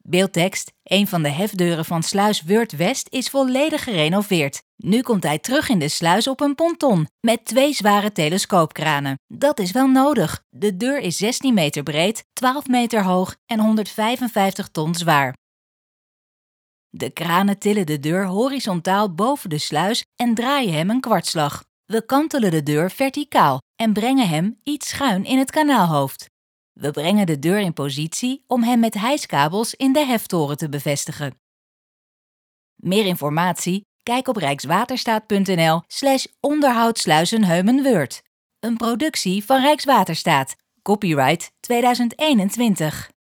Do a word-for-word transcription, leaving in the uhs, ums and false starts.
Beeldtekst: een van de hefdeuren van sluis Weurt West is volledig gerenoveerd. Nu komt hij terug in de sluis op een ponton, met twee zware telescoopkranen. Dat is wel nodig. De deur is zestien meter breed, twaalf meter hoog en honderdvijfenvijftig ton zwaar. De kranen tillen de deur horizontaal boven de sluis en draaien hem een kwartslag. We kantelen de deur verticaal en brengen hem iets schuin in het kanaalhoofd. We brengen de deur in positie om hem met hijskabels in de heftoren te bevestigen. Meer informatie? Kijk op rijkswaterstaat punt n l slash onderhoud Sluizenheumen-Weurt. Een productie van Rijkswaterstaat. Copyright tweeduizend eenentwintig.